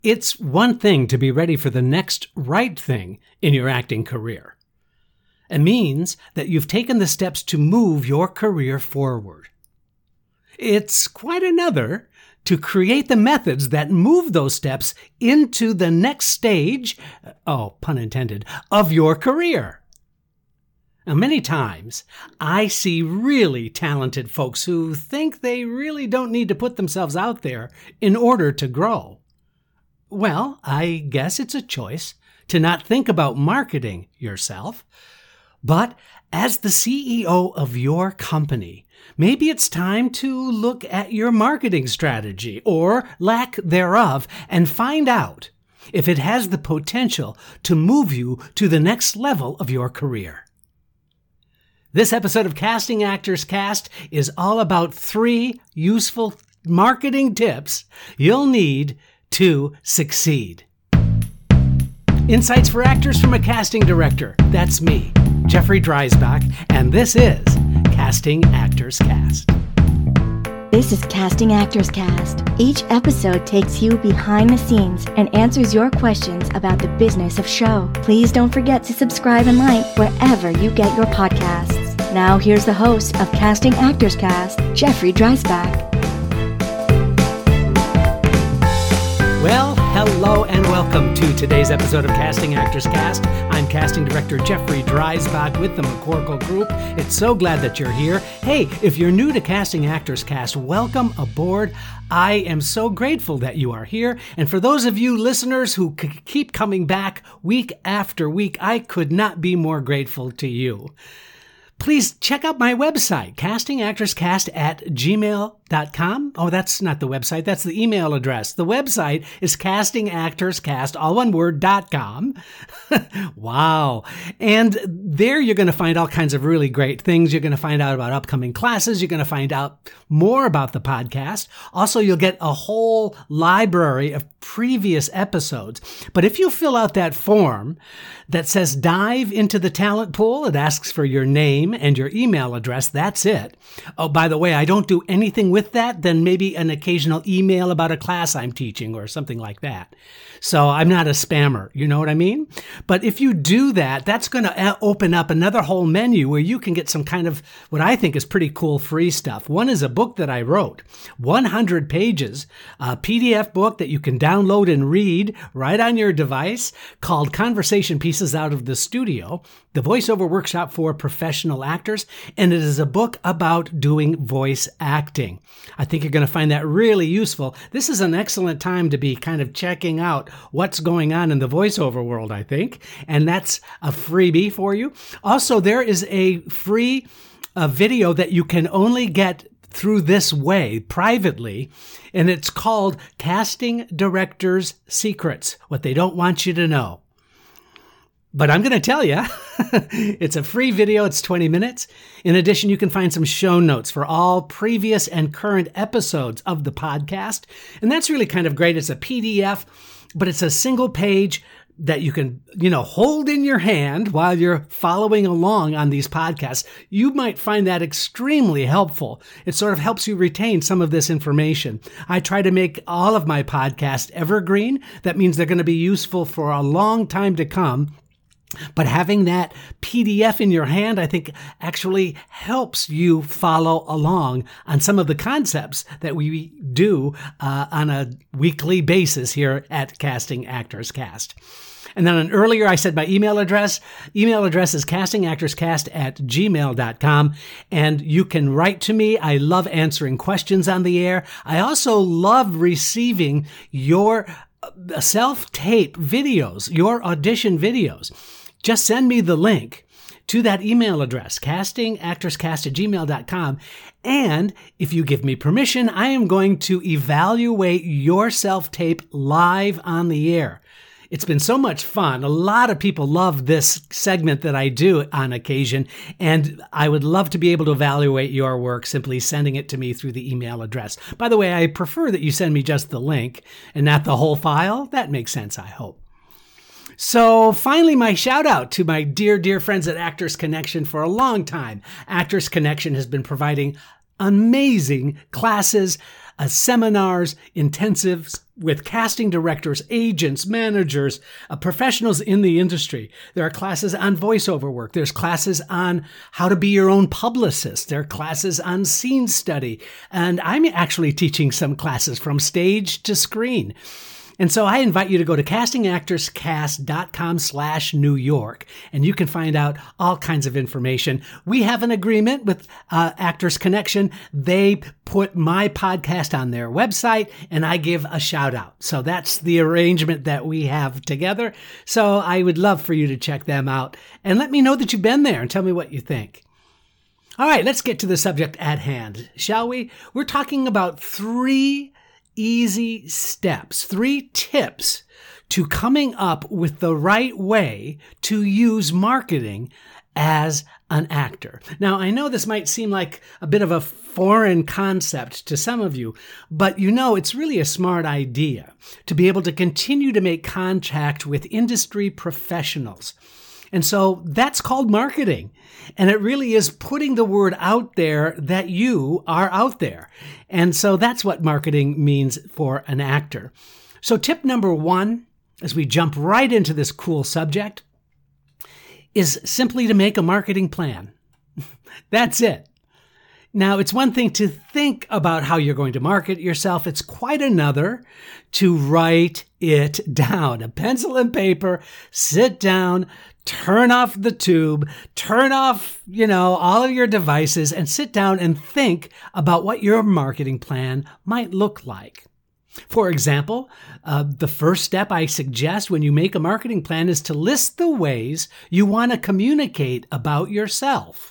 It's one thing to be ready for the next right thing in your acting career. It means that you've taken the steps to move your career forward. It's quite another to create the methods that move those steps into the next stage, pun intended, of your career. Now, many times, I see really talented folks who think they really don't need to put themselves out there in order to grow. Well, I guess it's a choice to not think about marketing yourself. But as the CEO of your company, maybe it's time to look at your marketing strategy or lack thereof and find out if it has the potential to move you to the next level of your career. This episode of Casting Actors Cast is all about 3 useful marketing tips you'll need to succeed. Insights for actors from a casting director. That's me, Jeffrey Dreisbach, and this is Casting Actors Cast. This is Casting Actors Cast. Each episode takes you behind the scenes and answers your questions about the business of show. Please don't forget to subscribe and like wherever you get your podcasts. Now here's the host of Casting Actors Cast, Jeffrey Dreisbach. Well, hello and welcome to today's episode of Casting Actors Cast. I'm casting director Jeffrey Dreisbach with the McCorkle Group. It's so glad that you're here. Hey, if you're new to Casting Actors Cast, welcome aboard. I am so grateful that you are here. And for those of you listeners who keep coming back week after week, I could not be more grateful to you. Please check out my website, castingactorscast@gmail.com. Oh, that's not the website. That's the email address. The website is castingactorscast, all one word, .com. Wow. And there you're going to find all kinds of really great things. You're going to find out about upcoming classes. You're going to find out more about the podcast. Also, you'll get a whole library of previous episodes. But if you fill out that form that says dive into the talent pool, it asks for your name and your email address. That's it. Oh, by the way, I don't do anything with that than maybe an occasional email about a class I'm teaching or something like that. So I'm not a spammer. You know what I mean? But if you do that, that's going to open up another whole menu where you can get some kind of what I think is pretty cool free stuff. One is a book that I wrote, 100 pages, a PDF book that you can download and read right on your device called Conversation Pieces Out of the Studio, the voiceover workshop for professional actors. And it is a book about doing voice acting. I think you're going to find that really useful. This is an excellent time to be kind of checking out what's going on in the voiceover world, I think. And that's a freebie for you. Also, there is a free video that you can only get through this way, privately, and it's called Casting Directors' Secrets, What They Don't Want You to Know. But I'm going to tell you, it's a free video. It's 20 minutes. In addition, you can find some show notes for all previous and current episodes of the podcast. And that's really kind of great. It's a PDF, but it's a single page that you can, hold in your hand while you're following along on these podcasts. You might find that extremely helpful. It sort of helps you retain some of this information. I try to make all of my podcasts evergreen. That means they're going to be useful for a long time to come. But having that PDF in your hand, I think, actually helps you follow along on some of the concepts that we do on a weekly basis here at Casting Actors Cast. And then earlier I said my email address. Email address is castingactorscast@gmail.com. And you can write to me. I love answering questions on the air. I also love receiving your self-tape videos, your audition videos. Just send me the link to that email address, castingactorscast@gmail.com. And if you give me permission, I am going to evaluate your self-tape live on the air. It's been so much fun. A lot of people love this segment that I do on occasion, and I would love to be able to evaluate your work simply sending it to me through the email address. By the way, I prefer that you send me just the link and not the whole file. That makes sense, I hope. So finally, my shout out to my dear friends at Actors Connection. For a long time, Actors Connection has been providing amazing classes, seminars, intensives, with casting directors, agents, managers, professionals in the industry. There are classes on voiceover work. There's classes on how to be your own publicist. There are classes on scene study. And I'm actually teaching some classes from stage to screen. And so I invite you to go to castingactorscast.com/New York, and you can find out all kinds of information. We have an agreement with Actors Connection. They put my podcast on their website, and I give a shout out. So that's the arrangement that we have together. So I would love for you to check them out and let me know that you've been there and tell me what you think. All right, let's get to the subject at hand, shall we? We're talking about 3 easy steps, 3 tips to coming up with the right way to use marketing as an actor. Now, I know this might seem like a bit of a foreign concept to some of you, but it's really a smart idea to be able to continue to make contact with industry professionals. And so that's called marketing. And it really is putting the word out there that you are out there. And so that's what marketing means for an actor. So tip number 1, as we jump right into this cool subject, is simply to make a marketing plan. That's it. Now, it's one thing to think about how you're going to market yourself. It's quite another to write it down. A pencil and paper, sit down, turn off the tube, turn off, all of your devices, and sit down and think about what your marketing plan might look like. For example, the first step I suggest when you make a marketing plan is to list the ways you want to communicate about yourself.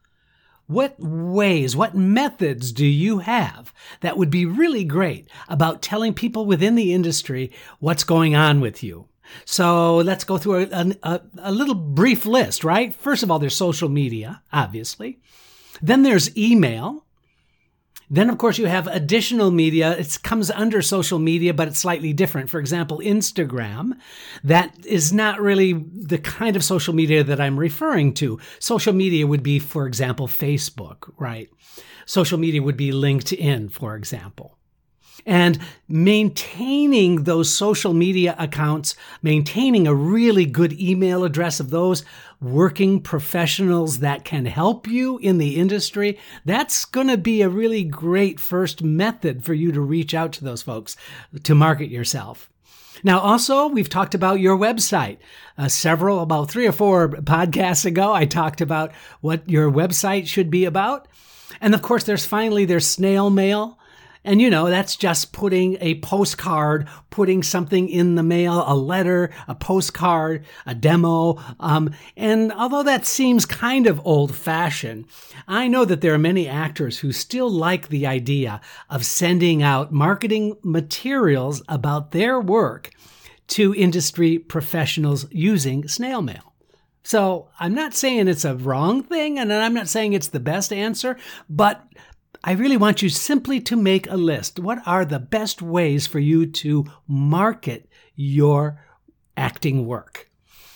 What ways, what methods do you have that would be really great about telling people within the industry what's going on with you? So let's go through a little brief list, right? First of all, there's social media, obviously. Then there's email. Then, of course, you have additional media. It comes under social media, but it's slightly different. For example, Instagram. That is not really the kind of social media that I'm referring to. Social media would be, for example, Facebook, right? Social media would be LinkedIn, for example. And maintaining those social media accounts, maintaining a really good email address of those working professionals that can help you in the industry, that's going to be a really great first method for you to reach out to those folks to market yourself. Now, also, we've talked about your website. About 3 or 4 podcasts ago, I talked about what your website should be about. And of course, there's snail mail. And that's just putting a postcard, putting something in the mail, a letter, a postcard, a demo. And although that seems kind of old-fashioned, I know that there are many actors who still like the idea of sending out marketing materials about their work to industry professionals using snail mail. So I'm not saying it's a wrong thing, and I'm not saying it's the best answer, but I really want you simply to make a list. What are the best ways for you to market your acting work?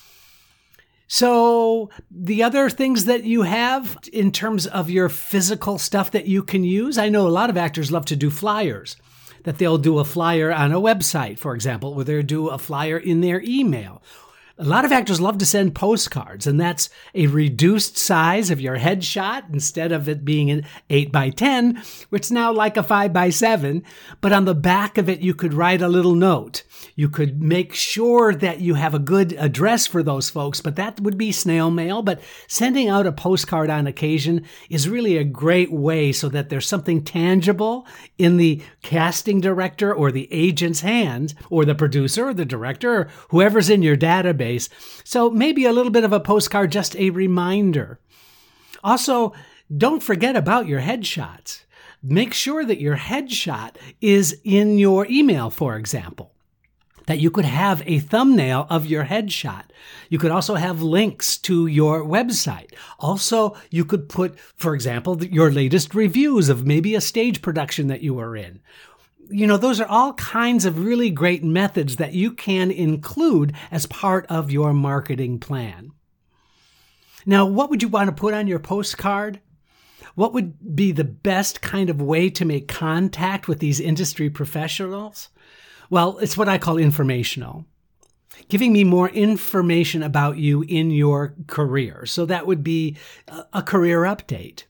So the other things that you have in terms of your physical stuff that you can use, I know a lot of actors love to do flyers, that they'll do a flyer on a website, for example, or they'll do a flyer in their email. A lot of actors love to send postcards, and that's a reduced size of your headshot instead of it being an 8x10, which is now like a 5x7. But on the back of it, you could write a little note. You could make sure that you have a good address for those folks, but that would be snail mail. But sending out a postcard on occasion is really a great way so that there's something tangible in the casting director or the agent's hands, or the producer or the director, or whoever's in your database. So maybe a little bit of a postcard, just a reminder. Also, don't forget about your headshots. Make sure that your headshot is in your email, for example, that you could have a thumbnail of your headshot. You could also have links to your website. Also, you could put, for example, your latest reviews of maybe a stage production that you were in. Those are all kinds of really great methods that you can include as part of your marketing plan. Now, what would you want to put on your postcard? What would be the best kind of way to make contact with these industry professionals? Well, it's what I call informational. Giving me more information about you in your career. So that would be a career update.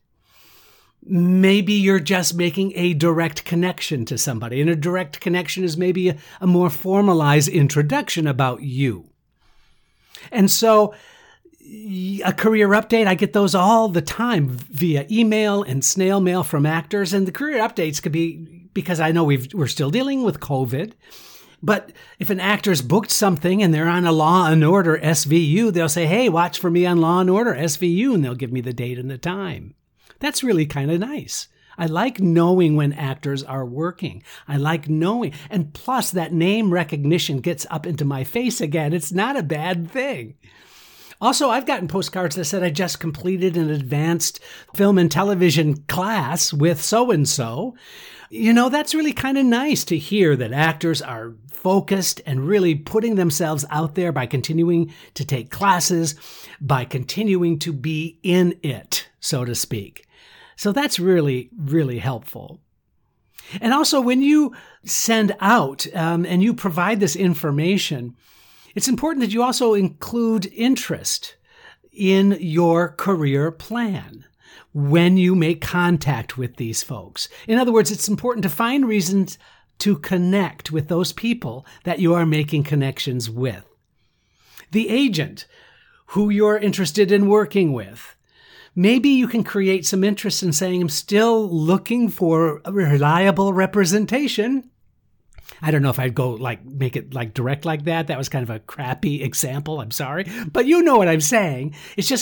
Maybe you're just making a direct connection to somebody, and a direct connection is maybe a more formalized introduction about you. And so a career update, I get those all the time via email and snail mail from actors. And the career updates could be, because I know we're still dealing with COVID, but if an actor's booked something and they're on a Law and Order SVU, they'll say, hey, watch for me on Law and Order SVU, and they'll give me the date and the time. That's really kind of nice. I like knowing when actors are working. I like knowing. And plus, that name recognition gets up into my face again. It's not a bad thing. Also, I've gotten postcards that said I just completed an advanced film and television class with so-and-so. You know, that's really kind of nice to hear that actors are focused and really putting themselves out there by continuing to take classes, by continuing to be in it, so to speak. So that's really, really helpful. And also, when you send out and you provide this information, it's important that you also include interest in your career plan when you make contact with these folks. In other words, it's important to find reasons to connect with those people that you are making connections with. The agent who you're interested in working with. Maybe you can create some interest in saying, I'm still looking for a reliable representation. I don't know if I'd go make it direct like that. That was kind of a crappy example. I'm sorry. But you know what I'm saying. It's just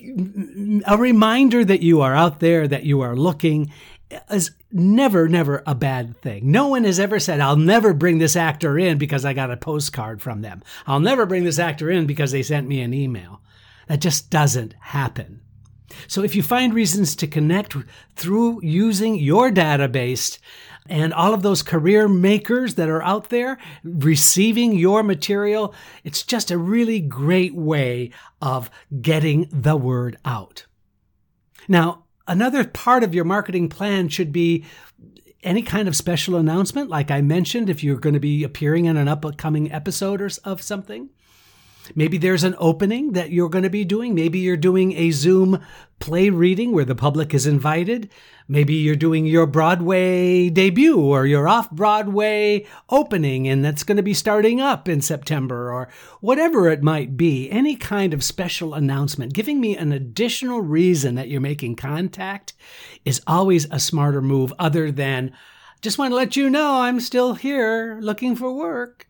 a reminder that you are out there, that you are looking, is never a bad thing. No one has ever said, I'll never bring this actor in because I got a postcard from them. I'll never bring this actor in because they sent me an email. That just doesn't happen. So if you find reasons to connect through using your database and all of those career makers that are out there receiving your material, it's just a really great way of getting the word out. Now, another part of your marketing plan should be any kind of special announcement, like I mentioned, if you're going to be appearing in an upcoming episode of something. Maybe there's an opening that you're going to be doing. Maybe you're doing a Zoom play reading where the public is invited. Maybe you're doing your Broadway debut or your off-Broadway opening, and that's going to be starting up in September, or whatever it might be. Any kind of special announcement, giving me an additional reason that you're making contact is always a smarter move, other than just want to let you know I'm still here looking for work.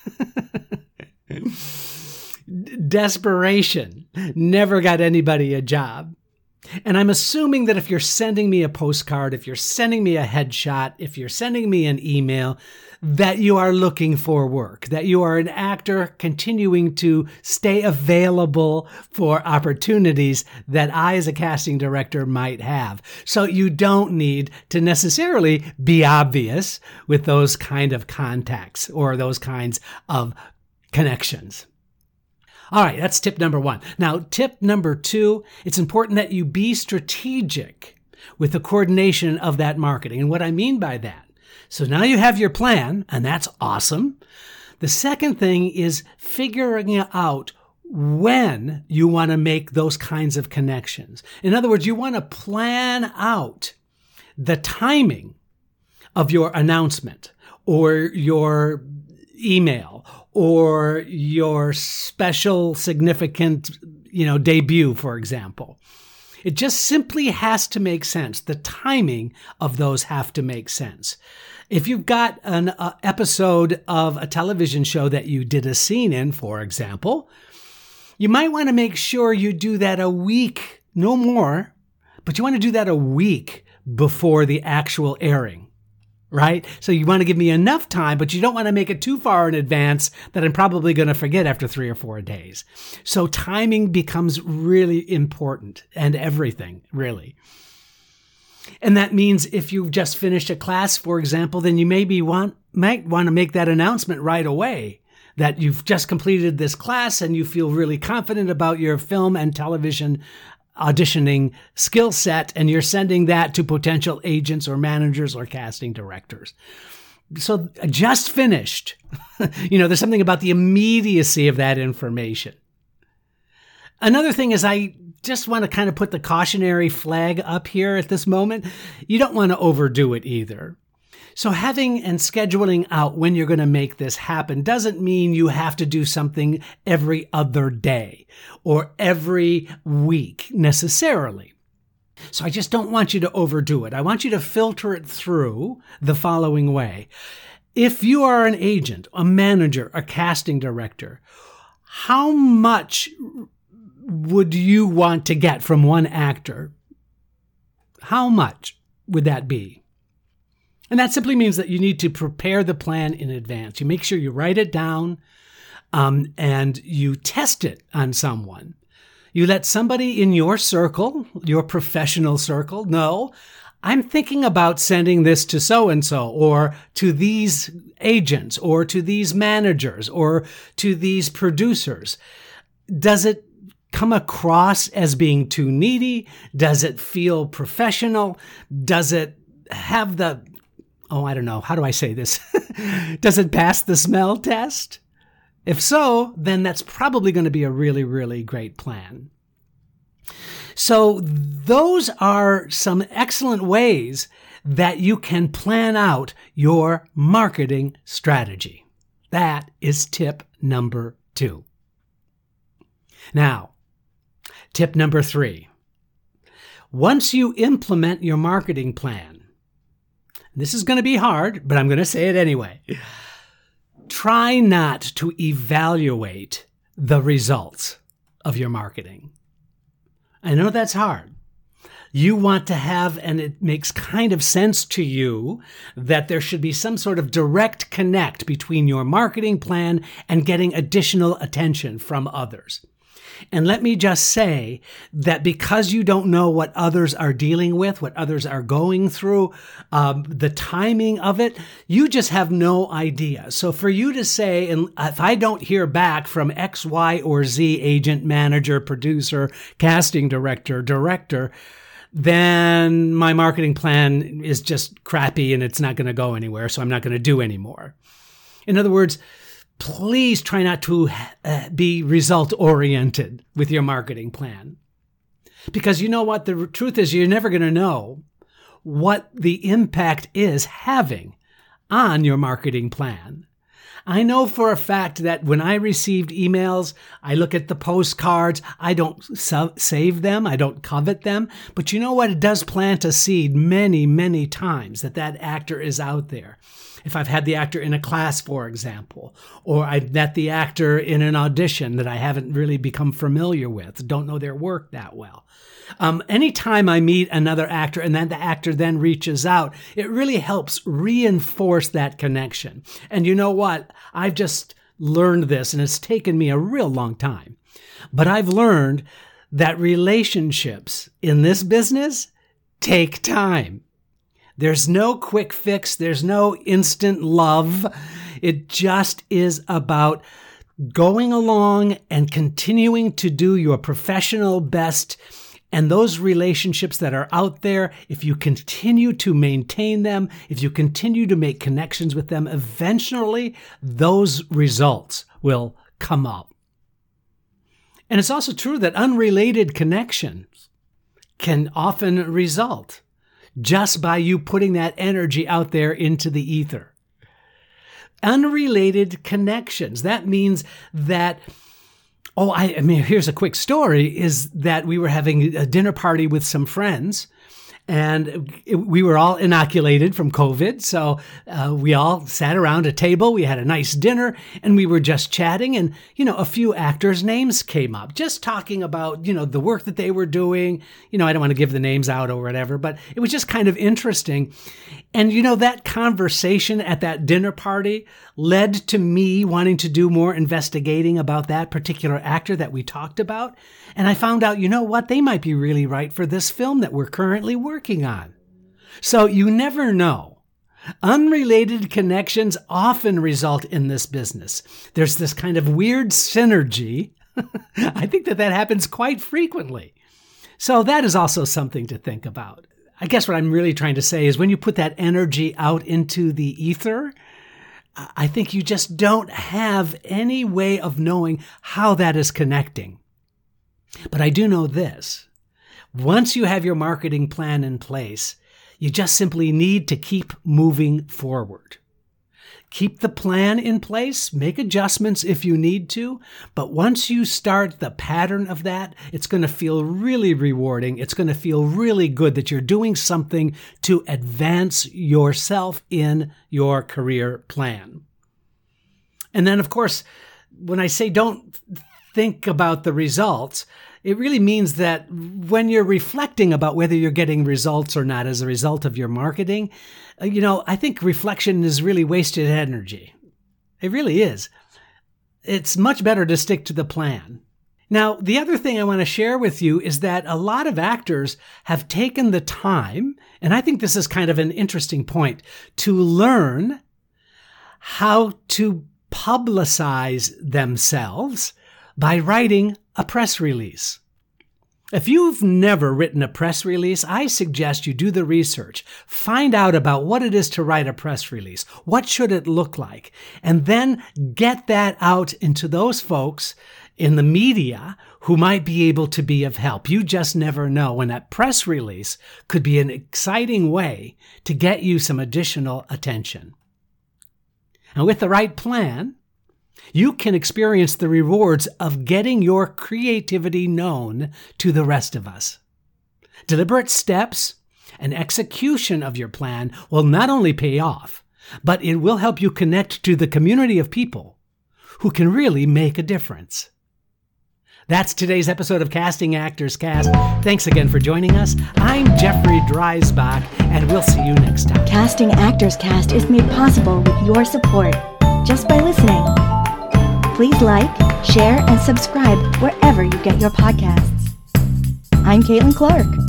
Desperation never got anybody a job. And I'm assuming that if you're sending me a postcard, if you're sending me a headshot, if you're sending me an email, that you are looking for work, that you are an actor continuing to stay available for opportunities that I, as a casting director, might have. So you don't need to necessarily be obvious with those kind of contacts or those kinds of connections. All right, that's tip number 1. Now, tip number 2, it's important that you be strategic with the coordination of that marketing. And what I mean by that, so now you have your plan, and that's awesome. The second thing is figuring out when you want to make those kinds of connections. In other words, you want to plan out the timing of your announcement or your email or your special significant, debut, for example. It just simply has to make sense. The timing of those have to make sense. If you've got an episode of a television show that you did a scene in, for example, you might want to make sure you do that a week, no more, but you want to do that a week before the actual airing. Right? So you want to give me enough time, but you don't want to make it too far in advance that I'm probably going to forget after 3 or 4 days. So timing becomes really important, and everything, really. And that means if you've just finished a class, for example, then you might want to make that announcement right away that you've just completed this class and you feel really confident about your film and television auditioning skill set, and you're sending that to potential agents or managers or casting directors. So just finished. There's something about the immediacy of that information. Another thing is I just want to kind of put the cautionary flag up here at this moment. You don't want to overdo it either. So having and scheduling out when you're going to make this happen doesn't mean you have to do something every other day or every week necessarily. So I just don't want you to overdo it. I want you to filter it through the following way. If you are an agent, a manager, a casting director, how much would you want to get from one actor? How much would that be? And that simply means that you need to prepare the plan in advance. You make sure you write it down and you test it on someone. You let somebody in your circle, your professional circle, know, I'm thinking about sending this to so-and-so or to these agents or to these managers or to these producers. Does it come across as being too needy? Does it feel professional? Does it have I don't know, how do I say this? Does it pass the smell test? If so, then that's probably going to be a really, really great plan. So those are some excellent ways that you can plan out your marketing strategy. That is tip number 2. Now, tip number 3. Once you implement your marketing plan, this is going to be hard, but I'm going to say it anyway. Try not to evaluate the results of your marketing. I know that's hard. You want to have, and it makes kind of sense to you, that there should be some sort of direct connect between your marketing plan and getting additional attention from others. And let me just say that because you don't know what others are dealing with, what others are going through, the timing of it, you just have no idea. So for you to say, and if I don't hear back from X, Y, or Z agent, manager, producer, casting director, then my marketing plan is just crappy and it's not going to go anywhere, so I'm not going to do anymore. In other words, please try not to be result-oriented with your marketing plan. Because you know what? The truth is you're never going to know what the impact is having on your marketing plan. I know for a fact that when I received emails, I look at the postcards, I don't save them, I don't covet them, but you know what? It does plant a seed many, many times that actor is out there. If I've had the actor in a class, for example, or I've met the actor in an audition that I haven't really become familiar with, don't know their work that well. Anytime I meet another actor and then the actor then reaches out, it really helps reinforce that connection. And you know what? I've just learned this, and it's taken me a real long time. But I've learned that relationships in this business take time. There's no quick fix. There's no instant love. It just is about going along and continuing to do your professional best. And those relationships that are out there, if you continue to maintain them, if you continue to make connections with them, eventually those results will come up. And it's also true that unrelated connections can often result just by you putting that energy out there into the ether. Unrelated connections. That means that, here's a quick story, is that we were having a dinner party with some friends, and we were all inoculated from COVID. So we all sat around a table. We had a nice dinner and we were just chatting. And, a few actors' names came up, just talking about, the work that they were doing. I don't want to give the names out or whatever, but it was just kind of interesting. And, that conversation at that dinner party led to me wanting to do more investigating about that particular actor that we talked about. And I found out, they might be really right for this film that we're currently working on. So you never know. Unrelated connections often result in this business. There's this kind of weird synergy. I think that happens quite frequently. So that is also something to think about. I guess what I'm really trying to say is when you put that energy out into the ether, I think you just don't have any way of knowing how that is connecting. But I do know this. Once you have your marketing plan in place, you just simply need to keep moving forward. Keep the plan in place, make adjustments if you need to, but once you start the pattern of that, it's going to feel really rewarding. It's going to feel really good that you're doing something to advance yourself in your career plan. And then, of course, when I say don't think about the results, it really means that when you're reflecting about whether you're getting results or not as a result of your marketing, I think reflection is really wasted energy. It really is. It's much better to stick to the plan. Now, the other thing I want to share with you is that a lot of actors have taken the time, and I think this is kind of an interesting point, to learn how to publicize themselves by writing a press release. If you've never written a press release, I suggest you do the research. Find out about what it is to write a press release. What should it look like? And then get that out into those folks in the media who might be able to be of help. You just never know when that press release could be an exciting way to get you some additional attention. And with the right plan, you can experience the rewards of getting your creativity known to the rest of us. Deliberate steps and execution of your plan will not only pay off, but it will help you connect to the community of people who can really make a difference. That's today's episode of Casting Actors Cast. Thanks again for joining us. I'm Jeffrey Dreisbach, and we'll see you next time. Casting Actors Cast is made possible with your support just by listening. Please like, share, and subscribe wherever you get your podcasts. I'm Caitlin Clark.